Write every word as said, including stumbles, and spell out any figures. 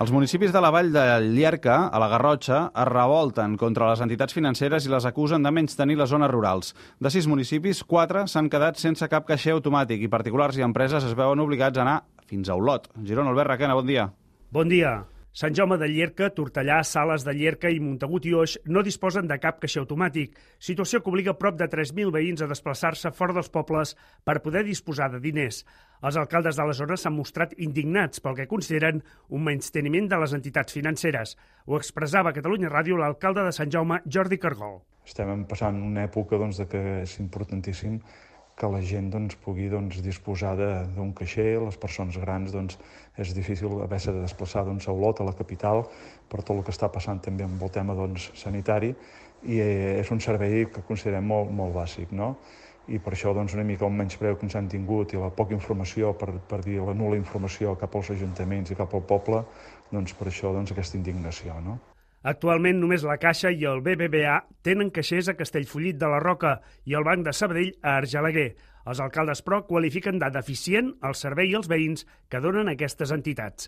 Els municipis de la Vall de Llierca, a la Garrotxa, es revolten contra les entitats financeres i les acusen de menystenir les zones rurals. De sis municipis, quatre s'han quedat sense cap caixer automàtic i particulars i empreses es veuen obligats a anar fins a Olot. Girona, Albert Requena, bon dia. Bon dia. Sant Jaume de Llierca, Tortellà, Sales de Llierca i Montagut i Oix no disposen de cap caixer automàtic, situació que obliga prop de tres mil veïns a desplaçar-se fora dels pobles per poder disposar de diners. Els alcaldes de la zona s'han mostrat indignats pel que consideren un menysteniment de les entitats financeres. Ho expressava a Catalunya Ràdio l'alcalde de Sant Jaume, Jordi Cargol. Estem passant una època doncs, de que és importantíssim que la gent doncs, pugui doncs, disposar d'un caixer. Les persones grans doncs, és difícil haver-se de desplaçar doncs, a Olot, a la capital, per tot el que està passant també amb el tema doncs, sanitari, i és un servei que considerem molt, molt bàsic, no? I per això doncs, una mica el menyspreu que ens han tingut i la poca informació, per, per dir la nul·la informació cap als ajuntaments i cap al poble, doncs per això doncs, aquesta indignació, no? Actualment només la Caixa i el B B V A tenen caixers a Castellfollit de la Roca i el Banc de Sabadell a Argelaguer. Els alcaldes, però, qualifiquen de deficient el servei als veïns que donen aquestes entitats.